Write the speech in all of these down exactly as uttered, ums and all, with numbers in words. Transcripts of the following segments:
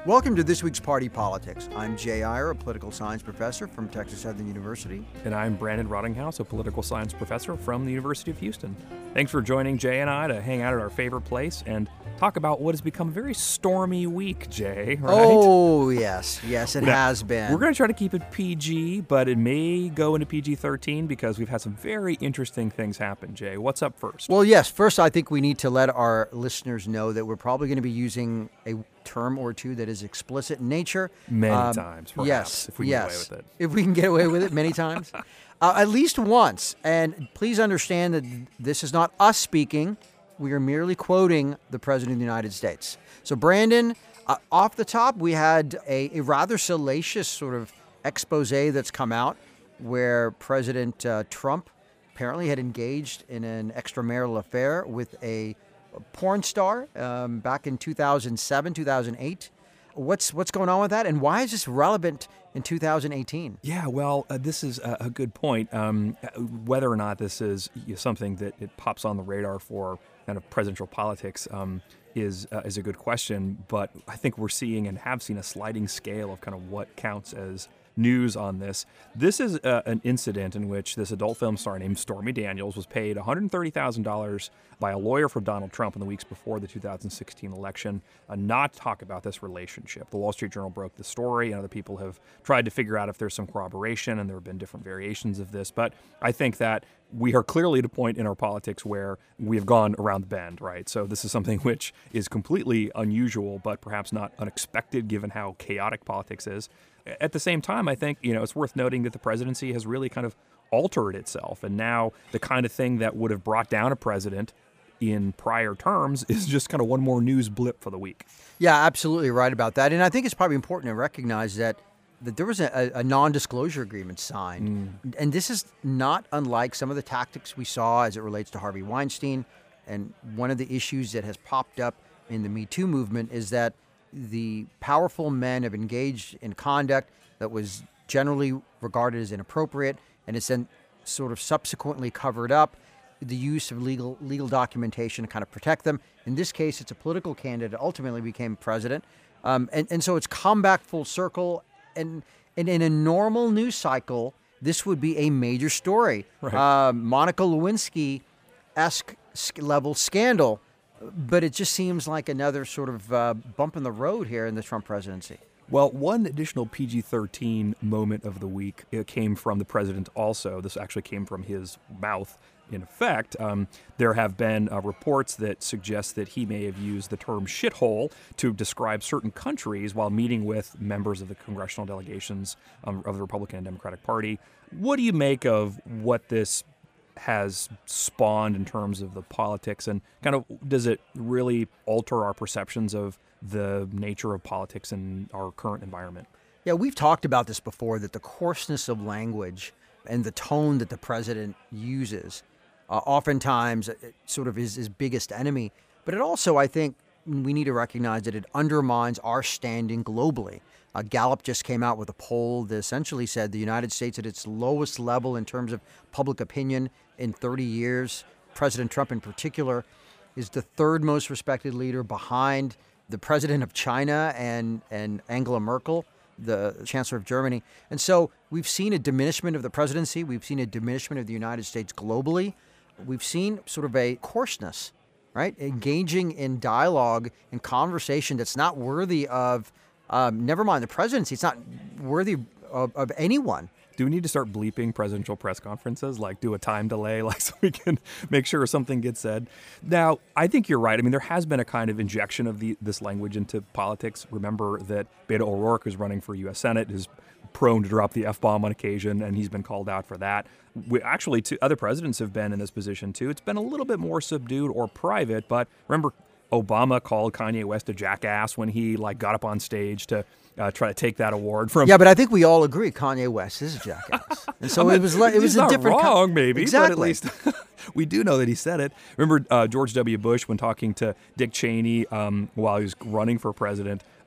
Welcome to this week's Party Politics. I'm Jay Iyer, a political science professor from Texas Southern University. And I'm Brandon Rottinghouse, a political science professor from the University of Houston. Thanks for joining Jay and I to hang out at our favorite place and talk about what has become a very stormy week, Jay, right? Oh, yes. Yes, it now, has been. We're going to try to keep it P G, but it may go into P G thirteen because we've had some very interesting things happen, Jay. What's up first? Well, yes. First, I think we need to let our listeners know that we're probably going to be using a term or two that is explicit in nature. Many um, times, perhaps, yes, if we can yes. get away with it. If we can get away with it many times. Uh, at least once. And please understand that this is not us speaking. We are merely quoting the President of the United States. So, Brandon, uh, off the top, we had a, a rather salacious sort of expose that's come out where President uh, Trump apparently had engaged in an extramarital affair with a porn star um, back in two thousand seven, two thousand eight. What's what's going on with that, and why is this relevant in two thousand eighteen? Yeah, well, uh, this is a, a good point. Um, whether or not this is you know, something that it pops on the radar for kind of presidential politics um, is uh, is a good question. But I think we're seeing and have seen a sliding scale of kind of what counts as news on this. This is uh, an incident in which this adult film star named Stormy Daniels was paid one hundred thirty thousand dollars by a lawyer for Donald Trump in the weeks before the two thousand sixteen election uh, not to talk about this relationship. The Wall Street Journal broke the story, and other people have tried to figure out if there's some corroboration, and there have been different variations of this. But I think that we are clearly at a point in our politics where we have gone around the bend, right? So this is something which is completely unusual, but perhaps not unexpected given how chaotic politics is. At the same time, I think, you know, it's worth noting that the presidency has really kind of altered itself. And now the kind of thing that would have brought down a president in prior terms is just kind of one more news blip for the week. Yeah, absolutely right about that. And I think it's probably important to recognize that that there was a, a non-disclosure agreement signed. Mm. And this is not unlike some of the tactics we saw as it relates to Harvey Weinstein. And one of the issues that has popped up in the Me Too movement is that the powerful men have engaged in conduct that was generally regarded as inappropriate, and it's then sort of subsequently covered up. The use of legal legal documentation to kind of protect them. In this case, it's a political candidate ultimately became president. Um, and, and so it's come back full circle. And, and in a normal news cycle, this would be a major story. Right. Uh, Monica Lewinsky-esque level scandal. But it just seems like another sort of uh, bump in the road here in the Trump presidency. Well, one additional P G thirteen moment of the week it came from the president also. This actually came from his mouth, in effect. Um, there have been uh, reports that suggest that he may have used the term shithole to describe certain countries while meeting with members of the congressional delegations um, of the Republican and Democratic Party. What do you make of what this has spawned in terms of the politics, and kind of does it really alter our perceptions of the nature of politics in our current environment? Yeah, we've talked about this before, that the coarseness of language and the tone that the president uses uh, oftentimes sort of is his biggest enemy. But it also, I think, we need to recognize that it undermines our standing globally. Uh, Gallup just came out with a poll that essentially said the United States at its lowest level in terms of public opinion in thirty years. President Trump in particular is the third most respected leader behind the president of China and, and Angela Merkel, the chancellor of Germany. And so we've seen a diminishment of the presidency. We've seen a diminishment of the United States globally. We've seen sort of a coarseness, right? Engaging in dialogue and conversation that's not worthy of, um, never mind the presidency, it's not worthy of, of anyone. Do we need to start bleeping presidential press conferences, like do a time delay, like so we can make sure something gets said? Now, I think you're right. I mean, there has been a kind of injection of the, this language into politics. Remember that Beto O'Rourke, who's running for U S Senate, is prone to drop the F-bomb on occasion, and he's been called out for that. We, actually, two other presidents have been in this position, too. It's been a little bit more subdued or private, but remember Obama called Kanye West a jackass when he like got up on stage to uh, try to take that award from. Yeah, but I think we all agree Kanye West is a jackass, and so I mean, it was like it was a not different. Wrong, con- maybe, exactly. But at least we do know that he said it. Remember uh, George W. Bush when talking to Dick Cheney um, while he was running for president.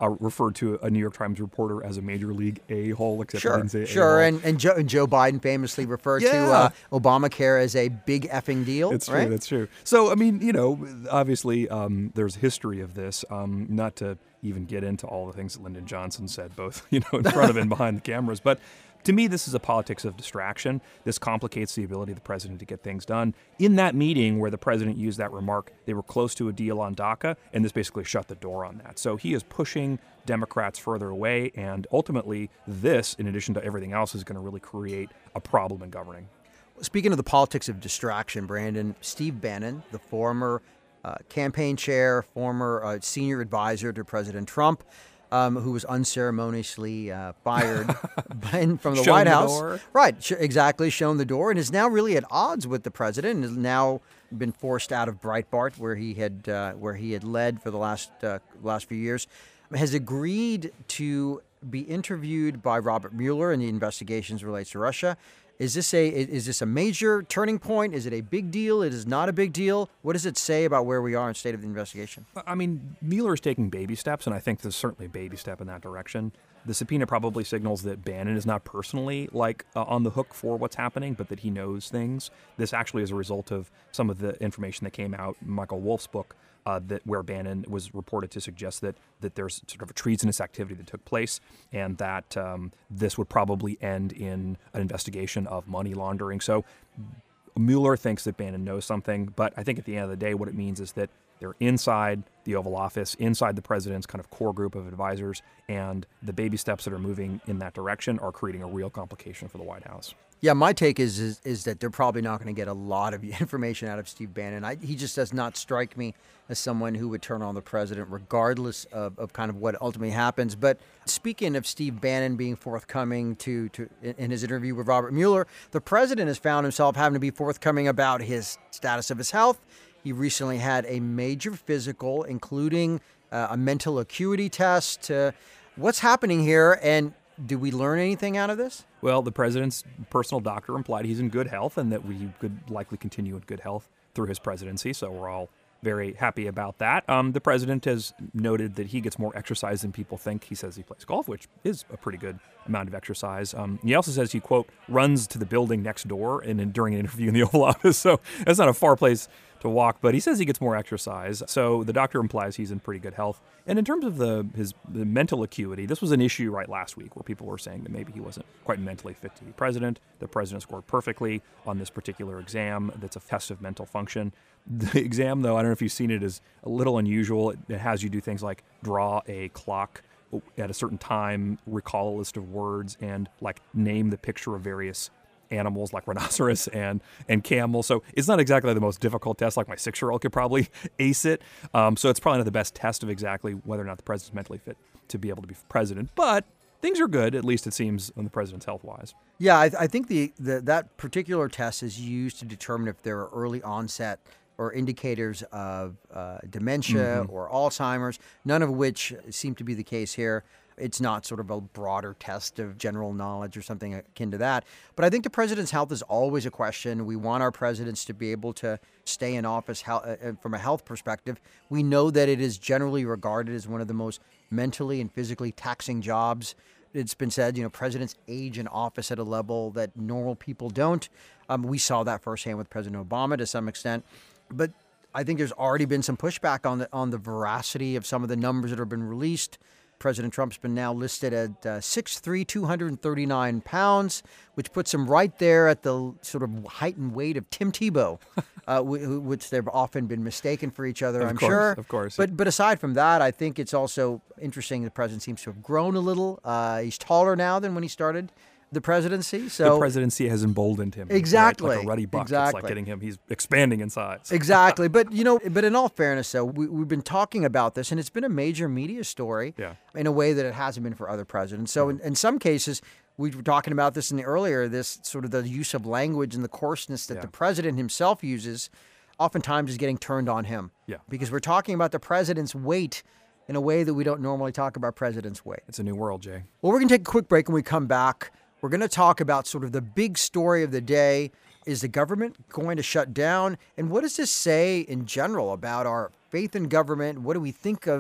uh, referred to a New York Times reporter as a major league a-hole, except he Sure, didn't say sure. a-hole. And, and, Joe, and Joe Biden famously referred Yeah. to uh, Obamacare as a big effing deal. That's right? true. That's true. So, I mean, you know, obviously um, there's history of this, um, not to even get into all the things that Lyndon Johnson said, both, you know, in front of and behind the cameras. But to me, this is a politics of distraction. This complicates the ability of the president to get things done. In that meeting where the president used that remark, they were close to a deal on DACA, and this basically shut the door on that. So he is pushing Democrats further away, and ultimately this, in addition to everything else, is going to really create a problem in governing. Speaking of the politics of distraction, Brandon, Steve Bannon, the former uh, campaign chair, former uh, senior advisor to President Trump, Um, who was unceremoniously uh, fired by, from the Shown White the House. door. Right, sh- exactly, shown the door, and is now really at odds with the president, and has now been forced out of Breitbart, where he had uh, where he had led for the last uh, last few years, has agreed to be interviewed by Robert Mueller in the investigations relates to Russia. Is this a is this a major turning point? Is it a big deal? It is not a big deal. What does it say about where we are in state of the investigation? I mean, Mueller is taking baby steps, and I think there's certainly a baby step in that direction. The subpoena probably signals that Bannon is not personally like uh, on the hook for what's happening, but that he knows things. This actually is a result of some of the information that came out in Michael Wolff's book, uh, that where Bannon was reported to suggest that that there's sort of a treasonous activity that took place, and that um, this would probably end in an investigation of money laundering. So Mueller thinks that Bannon knows something, but I think at the end of the day, what it means is that they're inside the Oval Office, inside the president's kind of core group of advisors, and the baby steps that are moving in that direction are creating a real complication for the White House. Yeah, my take is is, is that they're probably not going to get a lot of information out of Steve Bannon. I, he just does not strike me as someone who would turn on the president regardless of, of kind of what ultimately happens. But speaking of Steve Bannon being forthcoming to, to in his interview with Robert Mueller, the president has found himself having to be forthcoming about his status of his health. He recently had a major physical, including uh, a mental acuity test. Uh, what's happening here, and do we learn anything out of this? Well, the president's personal doctor implied he's in good health and that we could likely continue in good health through his presidency, so we're all very happy about that. Um, the president has noted that he gets more exercise than people think. He says he plays golf, which is a pretty good amount of exercise. Um, he also says he, quote, runs to the building next door and, and during an interview in the Oval Office, so that's not a far place to walk, but he says he gets more exercise. So the doctor implies he's in pretty good health. And in terms of the his the mental acuity, this was an issue right last week where people were saying that maybe he wasn't quite mentally fit to be president. The president scored perfectly on this particular exam that's a test of mental function. The exam, though, I don't know if you've seen it, is a little unusual. It, it has you do things like draw a clock at a certain time, recall a list of words, and like name the picture of various animals like rhinoceros and and camel. So it's not exactly the most difficult test. Like my six-year-old could probably ace it. Um, so it's probably not the best test of exactly whether or not the president's mentally fit to be able to be president. But things are good, at least it seems, on the president's health-wise. Yeah, I, I think the, the that particular test is used to determine if there are early onset or indicators of uh, dementia Mm-hmm. or Alzheimer's, none of which seem to be the case here. It's not sort of a broader test of general knowledge or something akin to that. But I think the president's health is always a question. We want our presidents to be able to stay in office hel- uh, from a health perspective. We know that it is generally regarded as one of the most mentally and physically taxing jobs. It's been said, you know, presidents age in office at a level that normal people don't. Um, we saw that firsthand with President Obama to some extent. But I think there's already been some pushback on the on the veracity of some of the numbers that have been released. President Trump's been now listed at uh, six foot three, two hundred thirty-nine pounds, which puts him right there at the sort of height and weight of Tim Tebow, uh, w- which they've often been mistaken for each other, Of I'm course, sure. of course. But but aside from that, I think it's also interesting the president seems to have grown a little. Uh, he's taller now than when he started the presidency. So the presidency has emboldened him. Exactly. Right? Like a ruddy buck. Exactly. It's like getting him, he's expanding in size. Exactly. But, you know, but in all fairness, though, we, we've been talking about this, and it's been a major media story Yeah. in a way that it hasn't been for other presidents. So in, in some cases, we were talking about this in the earlier, this sort of the use of language and the coarseness that Yeah. the president himself uses oftentimes is getting turned on him. Yeah. Because we're talking about the president's weight in a way that we don't normally talk about president's weight. It's a new world, Jay. Well, we're going to take a quick break. When we come back, we're going to talk about sort of the big story of the day. Is the government going to shut down? And what does this say in general about our faith in government? What do we think of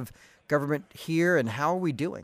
government here, and how are we doing?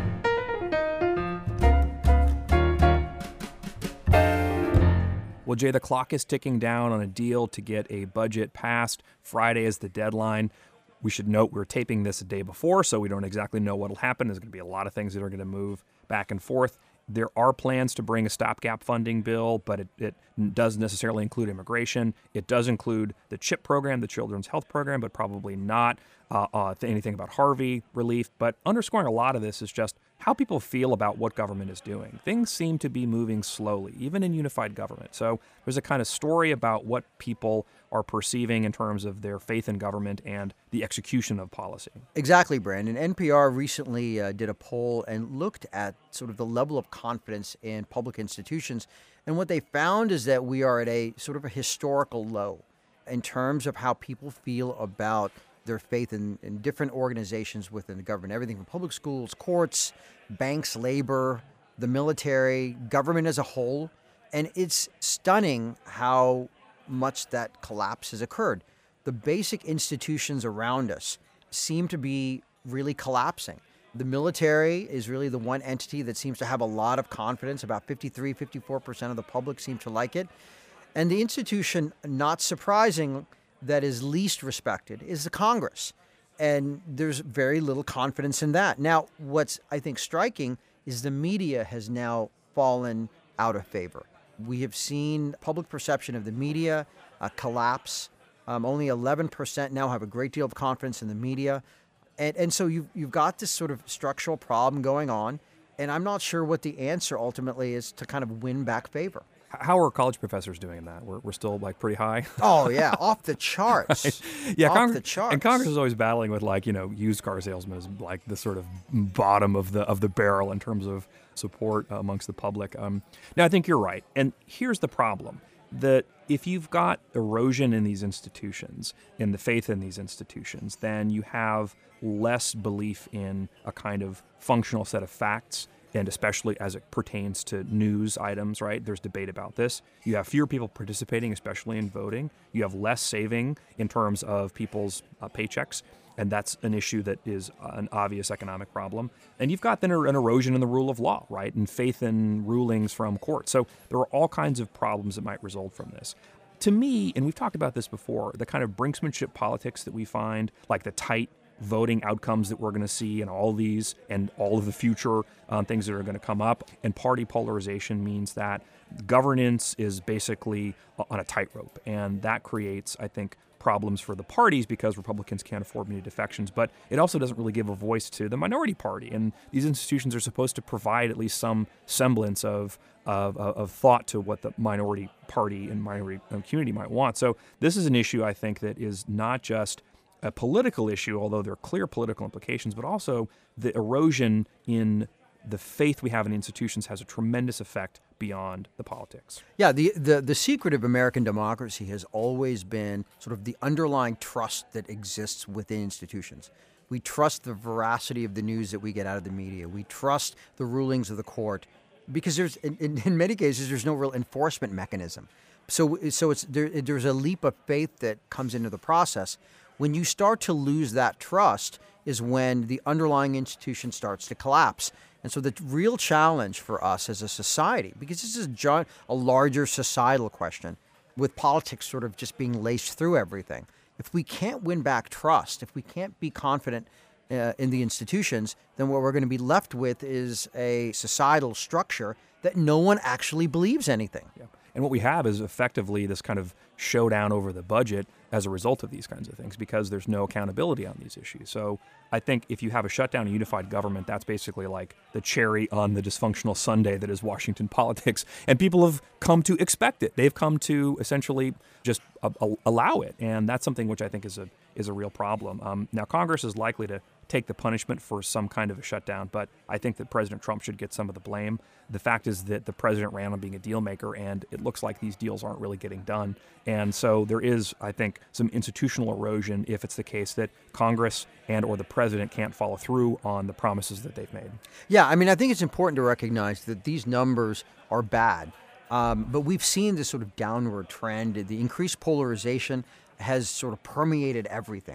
Well, Jay, the clock is ticking down on a deal to get a budget passed. Friday is the deadline. We should note we're taping this a day before, so we don't exactly know what will happen. There's going to be a lot of things that are going to move back and forth. There are plans to bring a stopgap funding bill, but it, it doesn't necessarily include immigration. It does include the CHIP program, the Children's Health Program, but probably not uh, uh, anything about Harvey relief. But underscoring a lot of this is just how people feel about what government is doing. Things seem to be moving slowly, even in unified government. So there's a kind of story about what people are perceiving in terms of their faith in government and the execution of policy. Exactly, Brandon. N P R recently uh, did a poll and looked at sort of the level of confidence in public institutions. And what they found is that we are at a sort of a historical low in terms of how people feel about their faith in, in different organizations within the government, everything from public schools, courts, banks, labor, the military, government as a whole. And it's stunning how much that collapse has occurred. The basic institutions around us seem to be really collapsing. The military is really the one entity that seems to have a lot of confidence. About fifty-three, fifty-four percent of the public seem to like it. And the institution, not surprising, that is least respected is the Congress. And there's very little confidence in that. Now, what's, I think, striking is the media has now fallen out of favor. We have seen public perception of the media uh, collapse. Um, only eleven percent now have a great deal of confidence in the media. And, and so you've, you've got this sort of structural problem going on. And I'm not sure what the answer ultimately is to kind of win back favor. How are college professors doing in that? We're, we're still like pretty high. Oh yeah, off the charts. Right. Yeah, off Congress, the charts. And Congress is always battling with like you know used car salesmen as like the sort of bottom of the of the barrel in terms of support uh, amongst the public. Um, now I think you're right, and here's the problem: that if you've got erosion in these institutions, in the faith in these institutions, then you have less belief in a kind of functional set of facts. And especially as it pertains to news items, right? There's debate about this. You have fewer people participating, especially in voting. You have less saving in terms of people's uh, paychecks, and that's an issue that is an obvious economic problem. And you've got then an erosion in the rule of law, right? And faith in rulings from courts. So there are all kinds of problems that might result from this. To me, and we've talked about this before, the kind of brinksmanship politics that we find, like the tight voting outcomes that we're going to see and all these and all of the future um, things that are going to come up. And party polarization means that governance is basically on a tightrope. And that creates, I think, problems for the parties because Republicans can't afford many defections. But it also doesn't really give a voice to the minority party. And these institutions are supposed to provide at least some semblance of Of, of thought to what the minority party and minority community might want. So this is an issue, I think, that is not just a political issue, although there are clear political implications, but also the erosion in the faith we have in institutions has a tremendous effect beyond the politics. Yeah, the, the, the secret of American democracy has always been sort of the underlying trust that exists within institutions. We trust the veracity of the news that we get out of the media. We trust the rulings of the court because there's, in, in, in many cases, there's no real enforcement mechanism. So, so it's there, there's a leap of faith that comes into the process. When you start to lose that trust is when the underlying institution starts to collapse. And so the real challenge for us as a society, because this is a, a larger societal question, with politics sort of just being laced through everything, if we can't win back trust, if we can't be confident uh, in the institutions, then what we're going to be left with is a societal structure that no one actually believes anything. Yeah. And what we have is effectively this kind of showdown over the budget as a result of these kinds of things because there's no accountability on these issues. So I think if you have a shutdown and unified government, that's basically like the cherry on the dysfunctional sundae that is Washington politics. And people have come to expect it. They've come to essentially just uh, allow it. And that's something which I think is a is a real problem. Um, now, Congress is likely to take the punishment for some kind of a shutdown, but I think that President Trump should get some of the blame. The fact is that the president ran on being a deal maker, and it looks like these deals aren't really getting done. And so there is, I think, some institutional erosion if it's the case that Congress and or the president can't follow through on the promises that they've made. Yeah, I mean, I think it's important to recognize that these numbers are bad, um, but we've seen this sort of downward trend. The increased polarization has sort of permeated everything.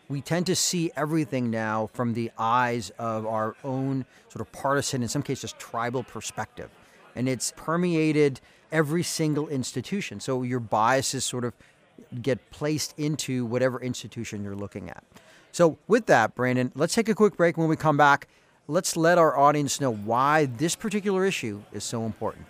we tend to see everything now from the eyes of our own sort of partisan, in some cases tribal perspective. And it's permeated every single institution. So your biases sort of get placed into whatever institution you're looking at. So with that, Brandon, let's take a quick break. When we come back, let's let our audience know why this particular issue is so important.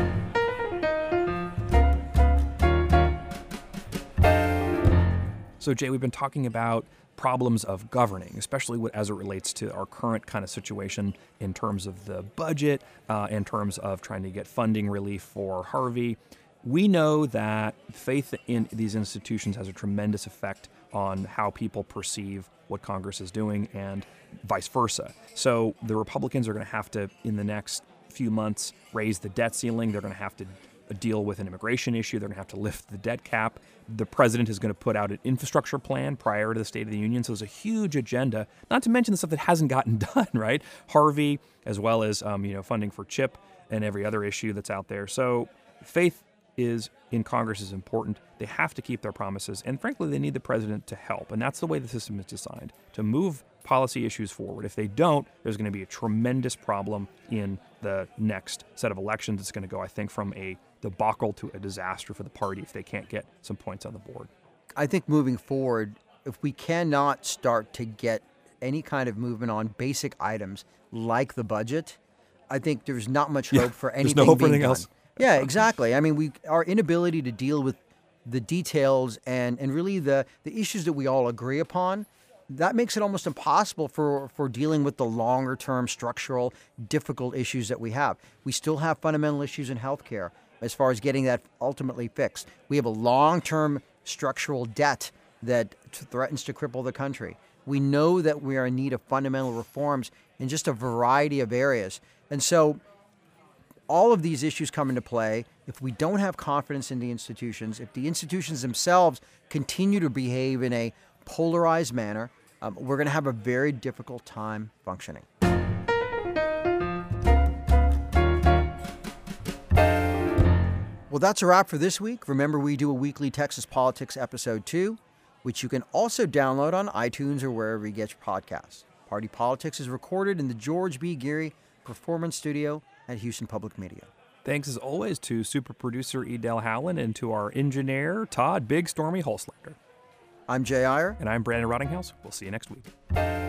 So, Jay, we've been talking about problems of governing, especially as it relates to our current kind of situation in terms of the budget, uh, in terms of trying to get funding relief for Harvey. We know that faith in these institutions has a tremendous effect on how people perceive what Congress is doing and vice versa. So the Republicans are going to have to, in the next few months, raise the debt ceiling. They're going to have to deal with an immigration issue. They're going to have to lift the debt cap. The president is going to put out an infrastructure plan prior to the State of the Union. So there's a huge agenda, not to mention the stuff that hasn't gotten done, right? Harvey, as well as um, you know, funding for CHIP and every other issue that's out there. So faith is in Congress is important. They have to keep their promises. And frankly, they need the president to help. And that's the way the system is designed, to move policy issues forward. If they don't, there's going to be a tremendous problem in the next set of elections. It's going to go, I think, from a debacle to a disaster for the party if they can't get some points on the board. I think moving forward, if we cannot start to get any kind of movement on basic items like the budget, I think there's not much hope Yeah, for anything there's no hope for being anything done. else. Yeah, exactly. I mean, we our inability to deal with the details and, and really the, the issues that we all agree upon, that makes it almost impossible for, for dealing with the longer term structural difficult issues that we have. We still have fundamental issues in healthcare as far as getting that ultimately fixed. We have a long term structural debt that threatens to cripple the country. We know that we are in need of fundamental reforms in just a variety of areas. And so all of these issues come into play if we don't have confidence in the institutions, if the institutions themselves continue to behave in a polarized manner, um, we're going to have a very difficult time functioning. Well, that's a wrap for this week. Remember, we do a weekly Texas Politics episode two, which you can also download on iTunes or wherever you get your podcasts. Party Politics is recorded in the George B. Geary Performance Studio at Houston Public Media. Thanks as always to super producer Edel Howland and to our engineer, Todd Big Stormy Holslander. I'm Jay Iyer. And I'm Brandon Rottinghouse. We'll see you next week.